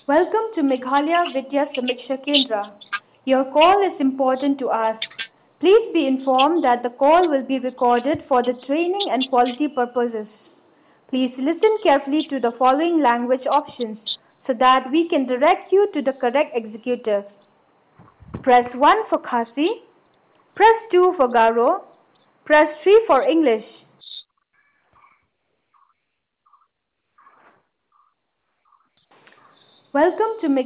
Welcome to Meghalaya Vidya Samiksha Kendra. Your call is important to us. Please be informed that the call will be recorded for the training and quality purposes. Please listen carefully to the following language options so that we can direct you to the correct executive. Press 1 for Khasi, press 2 for Garo, press 3 for English. Welcome to